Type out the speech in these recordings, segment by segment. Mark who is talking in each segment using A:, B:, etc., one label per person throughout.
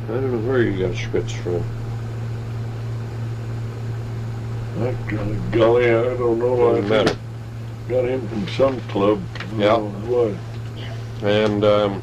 A: I don't know where you got Spitz from.
B: Golly, I don't know.
A: Doesn't matter.
B: Got him from some club.
A: Yeah.
B: What?
A: And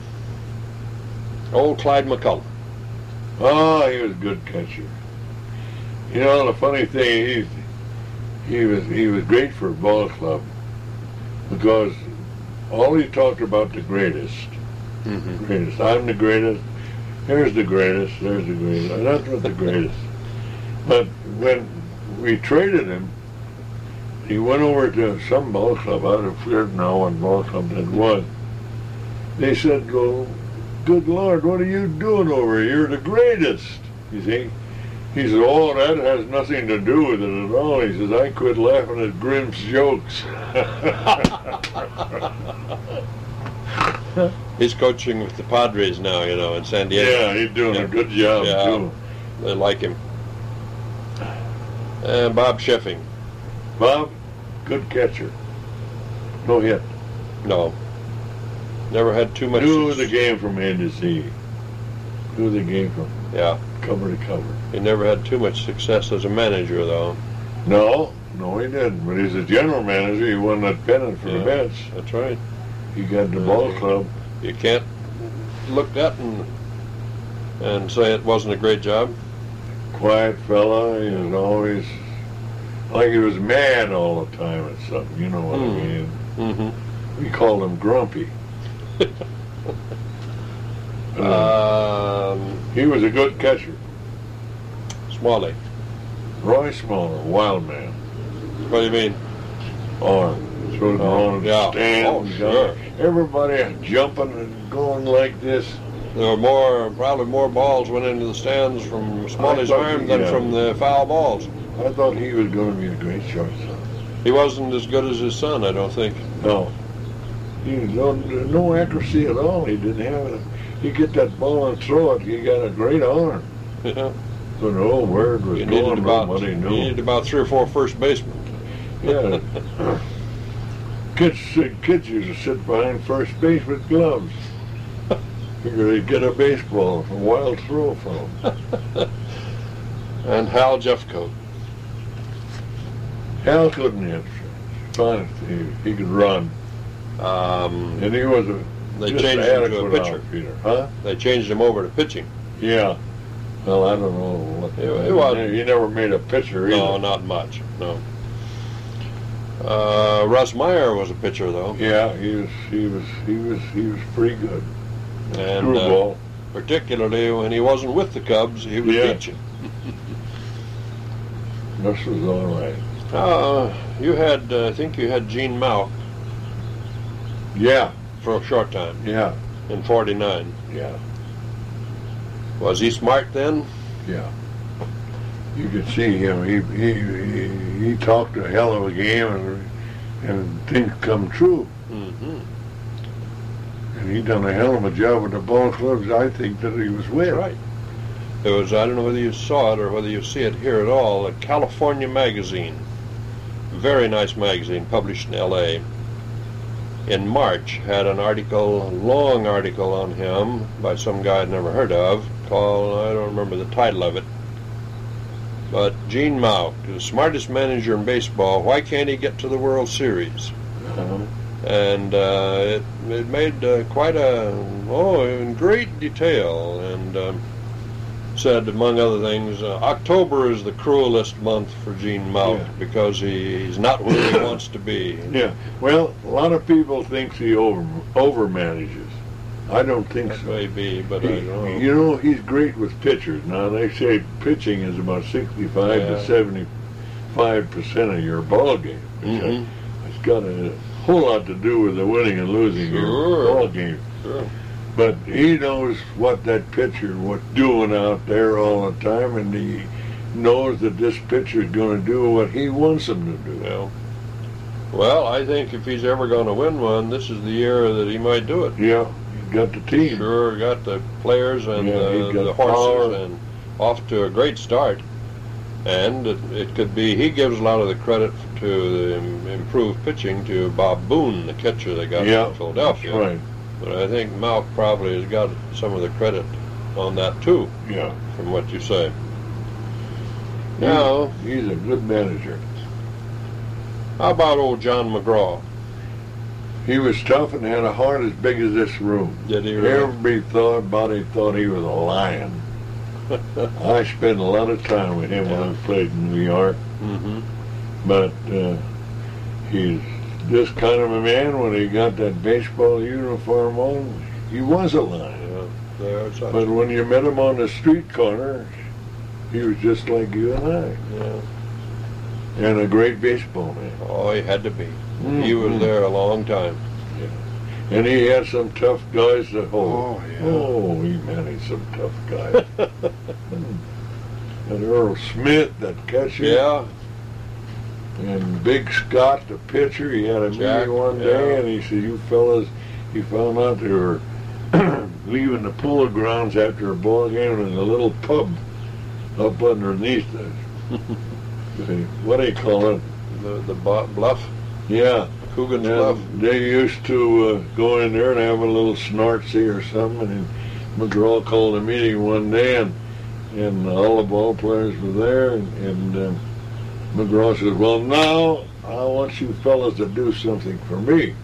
A: old Clyde McCullough.
B: Oh, he was a good catcher. You know, the funny thing, he was great for a ball club because all he talked about the greatest.
A: Mm-hmm.
B: Greatest. I'm the greatest. Here's the greatest. There's the greatest. And that's what the greatest. But when we traded him, he went over to some ball club. I don't forget now what ball club that was. They said, "Go, good Lord, what are you doing over here? You're the greatest." You see? He said, "Oh, that has nothing to do with it at all." He says, "I quit laughing at Grimm's jokes."
A: He's coaching with the Padres now, you know, in San Diego.
B: Yeah, he's doing a good job, too.
A: They like him. And Bob Sheffing.
B: Bob, good catcher. No hit.
A: No. Never had too much.
B: Knew the game from A to Z. Knew the game from cover to cover.
A: He never had too much success as a manager, though.
B: No, he didn't. But he's a general manager. He won that pennant for the Mets.
A: That's right.
B: He got the ball club.
A: You can't look at and say it wasn't a great job.
B: Quiet fella. He was always like he was mad all the time at something. You know what I mean?
A: Mm-hmm.
B: We called him Grumpy. He was a good catcher.
A: Smalley.
B: Roy Smaller, wild man.
A: What do you mean?
B: Arm. Throws on the stand.
A: Oh, sure.
B: Everybody jumping and going like this.
A: There were probably more balls went into the stands from Smalley's arm than from the foul balls.
B: I thought he was going to be a great shortstop.
A: He wasn't as good as his son, I don't think.
B: No. He no accuracy at all. He didn't have it. He get that ball and throw it. He got a great arm.
A: Yeah.
B: So no word was going. Nobody knew.
A: He needed about 3 or 4 first basemen.
B: Yeah. Kids used to sit behind first base with gloves. Figure they'd get a baseball, a wild throw from him.
A: And Hal Jeffcoat.
B: Hal couldn't hit. Fine, he could run. And he was
A: they changed him to a pitcher.
B: Outfielder. Huh?
A: They changed him over to pitching.
B: Yeah. Well, I don't know what. He never made a pitcher either.
A: No, not much. No. Russ Meyer was a pitcher, though.
B: Yeah, he was pretty good.
A: And particularly when he wasn't with the Cubs, he was pitching.
B: Russ was all right.
A: I think you had Gene Mauch.
B: Yeah.
A: For a short time.
B: Yeah.
A: In '49.
B: Yeah.
A: Was he smart then?
B: Yeah. You could see him. He talked a hell of a game, and things come true.
A: Mm-hmm.
B: And he done a hell of a job with the ball clubs. I think that he was with.
A: Right. There was, I don't know whether you saw it or whether you see it here at all, a California magazine, very nice magazine, published in L.A. in March, had an article, a long article on him by some guy I'd never heard of, called, I don't remember the title of it, but Gene Mauch, the smartest manager in baseball, why can't he get to the World Series? And it made quite in great detail, and said, among other things, October is the cruelest month for Gene Mauch because he's not where he wants to be.
B: Yeah, well, a lot of people think he over manages. I don't think
A: that
B: so.
A: May be, but I don't know.
B: You know, he's great with pitchers. Now, they say pitching is about 65 to 75% of your ball game. It's got a whole lot to do with the winning and losing your ball game.
A: Sure.
B: But he knows what that pitcher was doing out there all the time, and he knows that this pitcher is going to do what he wants him to do.
A: Yeah. Well, I think if he's ever going to win one, this is the year that he might do it.
B: Yeah, he's got the team.
A: Sure, got the players and the horses, and off to a great start. And it could be, he gives a lot of the credit to the improved pitching to Bob Boone, the catcher they got from Philadelphia.
B: That's right.
A: But I think Mauch probably has got some of the credit. on that too,
B: Yeah.
A: from what you say. Now,
B: He's a good manager.
A: how about old John McGraw?
B: He was tough and had a heart as big as this room.
A: Did he really?
B: Everybody thought he was a lion. I spent a lot of time with him when I played in New York.
A: Mm-hmm.
B: But he's this kind of a man. When he got that baseball uniform on, he was a lion.
A: Yeah, there's such.
B: But when you met him on the street corner, he was just like you and I.
A: Yeah.
B: And a great baseball man.
A: Oh, he had to be.
B: Mm-hmm.
A: He was there a long time.
B: And he had some tough guys to hold.
A: Oh, yeah.
B: Oh, he managed some tough guys. And Earl Smith, that catcher.
A: Yeah.
B: And Big Scott, the pitcher, he had a
A: Jack,
B: meeting one day,
A: yeah.
B: and he said, "You fellas," he found out they were leaving the polo grounds after a ball game in a little pub up underneath what do you call it?
A: The bluff,
B: Yeah.
A: Coogan's Bluff.
B: And they used to go in there and have a little snartsy or something, and McGraw called a meeting one day, and all the ball players were there, and McGraw said, "Well, now I want you fellas to do something for me."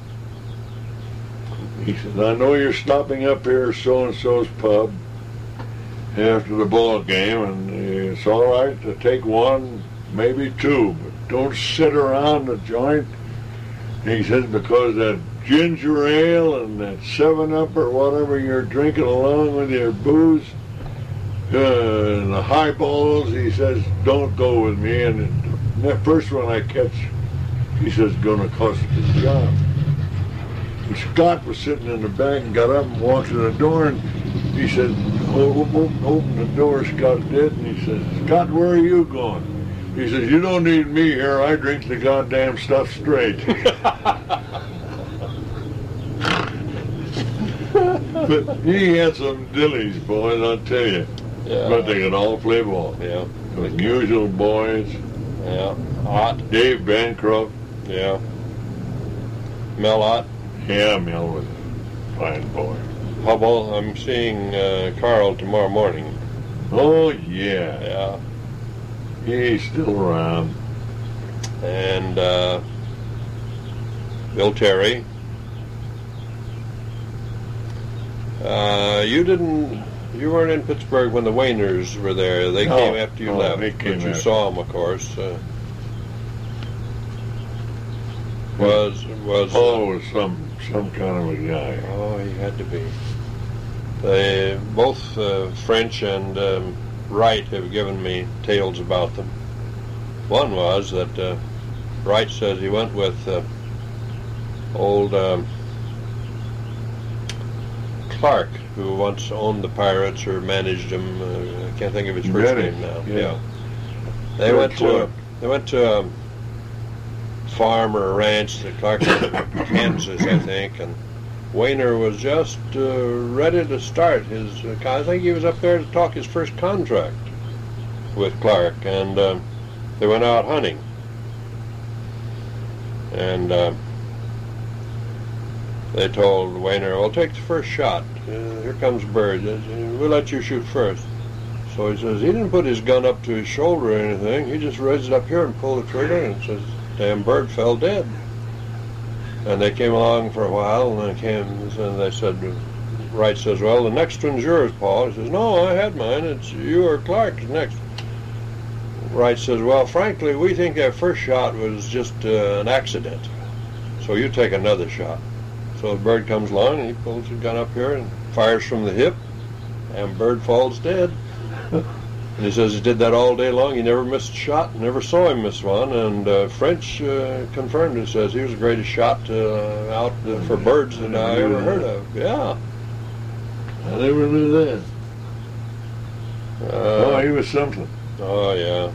B: He said, "I know you're stopping up here at so-and-so's pub after the ball game, and it's all right to take one, maybe two, but don't sit around the joint." And he says, "Because that ginger ale and that 7-Up or whatever you're drinking along with your booze, and the highballs," he says, "don't go with me. And the first one I catch," he says, "gonna cost me the job." And Scott was sitting in the back and got up and walked to the door, and he said, open the door, Scott did, and he says, "Scott, where are you going?" He says, "You don't need me here. I drink the goddamn stuff straight." But he had some dillies, boys, I'll tell you.
A: Yeah.
B: But they could all play ball.
A: Yeah.
B: Unusual boys.
A: Yeah. Ott.
B: Dave Bancroft.
A: Yeah. Mel Ott.
B: Yeah, Mel was a fine boy.
A: Hubble. I'm seeing Carl tomorrow morning.
B: Oh, yeah.
A: Yeah.
B: He's still around.
A: And Bill Terry. You weren't in Pittsburgh when the Wainers were there. They came after you left.
B: They came
A: but you
B: after.
A: saw them, of course. Was
B: some kind of a guy.
A: Oh, he had to be. They both French and Wright have given me tales about them. One was that Wright says he went with old Clark, who once owned the Pirates or managed them. I can't think of his first name now.
B: Yeah.
A: They
B: Fred
A: went
B: Clark.
A: to a farm or a ranch that Clark had in Kansas, I think, and Wainer was just ready to start his. I think he was up there to talk his first contract with Clark, and they went out hunting, and they told Wainer, "Well, take the first shot. Here comes Bird. We'll let you shoot first." So he says he didn't put his gun up to his shoulder or anything. He just raised it up here and pulled the trigger, and says, "Damn Bird fell dead." And they came along for a while, and they said, Wright says, "Well, the next one's yours, Paul." He says, "No, I had mine. It's you or Clark's next." Wright says, "Well, frankly, we think that first shot was just an accident. So you take another shot." So the Bird comes along, and he pulls his gun up here and fires from the hip, and Bird falls dead. And he says he did that all day long. He never missed a shot, never saw him miss one. And French confirmed it, says he was the greatest shot out for birds that I ever heard of. Yeah.
B: I never knew that. He was something.
A: Oh, yeah.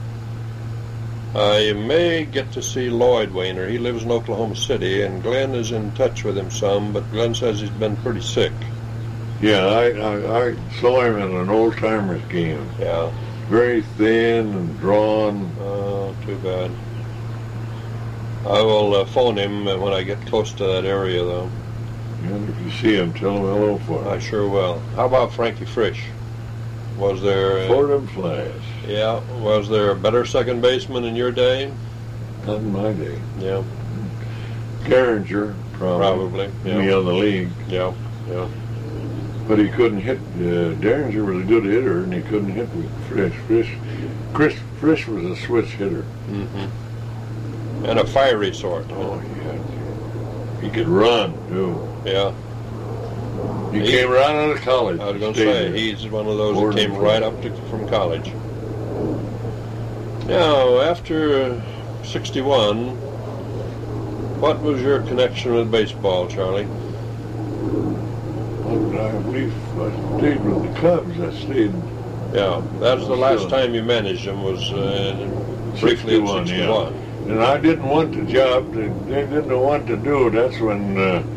A: You may get to see Lloyd Wainer. He lives in Oklahoma City, and Glenn is in touch with him some, but Glenn says he's been pretty sick.
B: Yeah, I saw him at an old-timers game.
A: Yeah.
B: Very thin and drawn.
A: Oh, too bad. I will phone him when I get close to that area, though.
B: And if you see him, tell him hello for
A: I
B: him.
A: sure will. How about Frankie Frisch? Was there...
B: For them flies.
A: Yeah, was there a better second baseman in your day?
B: Not in my day.
A: Yeah,
B: Garinger,
A: probably.
B: in the
A: Yeah,
B: other league.
A: yeah, yeah.
B: But he couldn't hit. Derringer was a good hitter, and he couldn't hit with Frisch. Frisch was a switch hitter.
A: Mm-hmm. And a fiery sort.
B: Oh, yeah. He could run, too.
A: Yeah.
B: He came right out of college.
A: I was going to
B: Stayed
A: say,
B: there.
A: he's one of those
B: Born
A: that came
B: in
A: right
B: Florida.
A: up from college. Now, after 61, what was your connection with baseball, Charlie?
B: I believe I stayed with the Cubs. I stayed
A: Yeah, that was the last
B: Sure.
A: time you managed them, was briefly in
B: 61,
A: 61.
B: yeah. And I didn't want the job. They didn't know what to do. That's when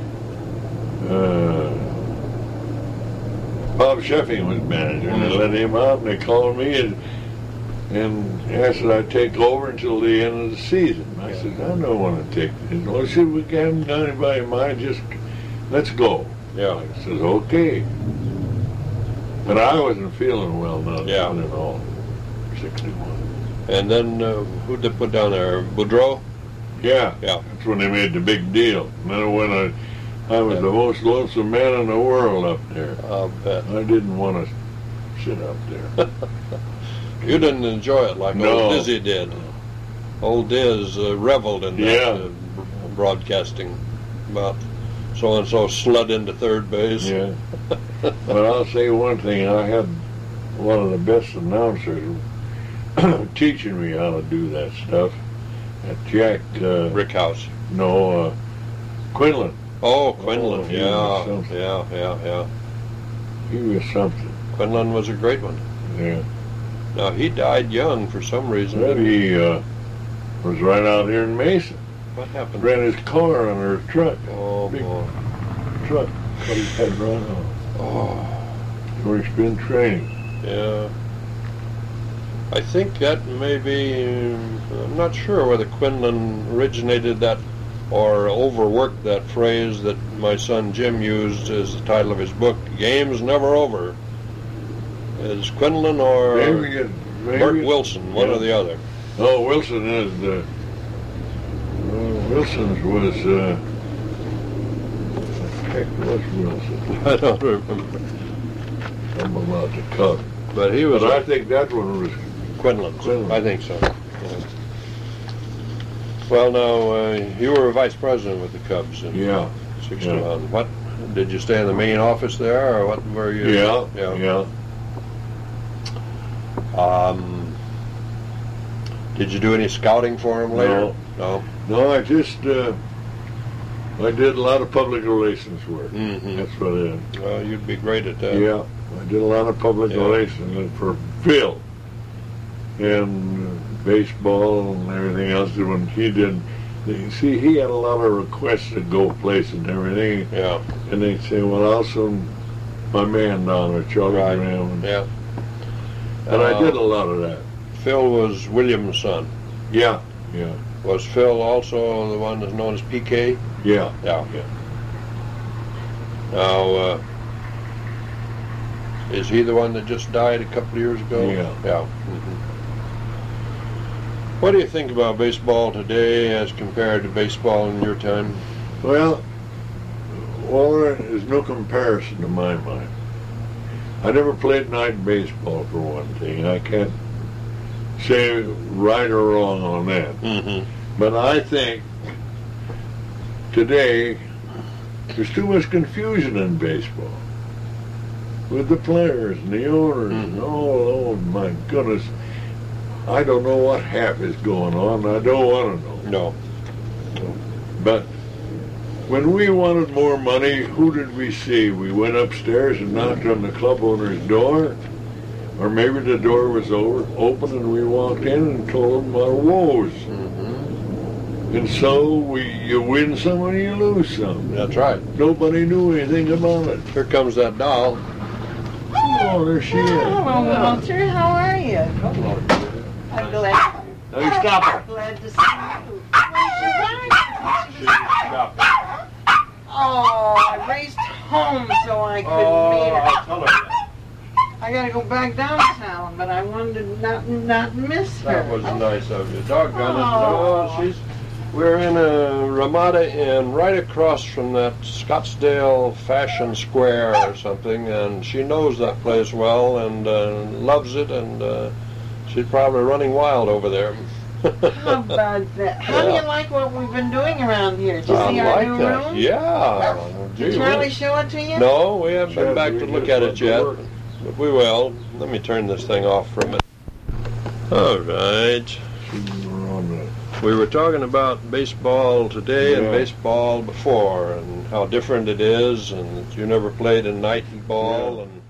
B: Bob Sheffing was manager, and they let him out, and they called me and asked that I take over until the end of the season. I said, I don't want to take this. Well, I said, we haven't got anybody in mind, just let's go.
A: Yeah,
B: I said, okay. But I wasn't feeling well now,
A: Yeah.
B: at all. 61.
A: and then who'd they put down there? Boudreaux?
B: Yeah.
A: Yeah.
B: That's when they made the big deal. And then when I was the most lonesome man in the world up there.
A: I'll bet.
B: I didn't want to sit up there.
A: You didn't enjoy it like
B: No.
A: old Dizzy did. Old Diz reveled in that
B: Yeah.
A: broadcasting about so-and-so slid into third base.
B: Yeah. But I'll say one thing. I had one of the best announcers teaching me how to do that stuff. Jack,
A: Rick House.
B: Quinlan.
A: Oh, Quinlan.
B: Oh, he was something.
A: Yeah.
B: He was something.
A: Quinlan was a great one.
B: Yeah.
A: Now, he died young for some reason.
B: But he was right out here in Mason.
A: What happened?
B: Ran his car under a truck.
A: Oh,
B: Big
A: boy.
B: truck. Cut his head right off.
A: Oh,
B: Where he's been training.
A: yeah. I think that may be, I'm not sure whether Quinlan originated that or overworked that phrase that my son Jim used as the title of his book, Game's Never Over. Is Quinlan or
B: Maybe
A: Bert Wilson, one
B: yeah.
A: or the other?
B: Oh, Wilson is Wilson's was heck was Wilson?
A: I don't remember.
B: I'm about to cut.
A: But he was
B: But I think that one was
A: Quinlan.
B: Quinlan.
A: I think so. Yeah. Well, now, you were a vice president with the Cubs in
B: yeah.
A: 61.
B: Yeah.
A: What, did you stay in the main office there, or what were you?
B: Yeah.
A: Did you do any scouting for him later?
B: No.
A: No.
B: No, I just I did a lot of public relations work.
A: Mm-hmm.
B: That's what I did.
A: Well, you'd be great at that.
B: Yeah, I did a lot of public
A: Yeah.
B: relations for Phil and baseball and everything else. When he did, see, he had a lot of requests to go places and everything,
A: Yeah.
B: and they'd say, "Well, I'll send my man down there, Charlie
A: Right.
B: Graham,"
A: Yeah.
B: and I did a lot of that.
A: Phil was William's son.
B: Yeah.
A: Was Phil also the one that's known as PK?
B: Yeah.
A: Yeah. Now, is he the one that just died a couple of years ago?
B: Yeah.
A: Yeah. Mhm. What do you think about baseball today as compared to baseball in your time?
B: Well, there's no comparison to my mind. I never played night baseball, for one thing. I can't say right or wrong on that.
A: Mm-hmm.
B: But I think today there's too much confusion in baseball with the players and the owners.
A: Mhm.
B: Oh, my goodness. I don't know what half is going on. I don't want to know.
A: No.
B: But when we wanted more money, who did we see? We went upstairs and knocked on the club owner's door, or maybe the door was open and we walked in and told them our woes.
A: Mm-hmm.
B: And so you win some and you lose some.
A: That's right.
B: Nobody knew anything about it.
A: Here comes that doll.
B: Oh, there she is.
C: Hello, Walter. How are you? I'm glad.
B: Now you stop her.
C: Glad to see you. Where's your wife? Oh, I raced home so I could meet her.
A: I'll tell her that.
C: I gotta go back downtown, but I wanted to not miss her.
A: That was nice of you. Doggone it.
C: Oh.
A: No, we're in a Ramada Inn right across from that Scottsdale Fashion Square or something, and she knows that place well and loves it, and she's probably running wild over there.
C: How about that? How do you like what we've been doing around here? Did you
A: I
C: see our
A: like
C: new
A: that.
C: room?
A: Yeah.
C: Did
A: Gee
C: Charlie
A: whiz.
C: show it to you?
A: No, we haven't been back to
B: We
A: look
B: just
A: at
B: went
A: it
B: to
A: yet,
B: work.
A: but we will. Let me turn this thing off for a minute. All right. We were talking about baseball today and
B: Yeah.
A: baseball before, and how different it is, and that you never played in night ball,
B: Yeah.
A: and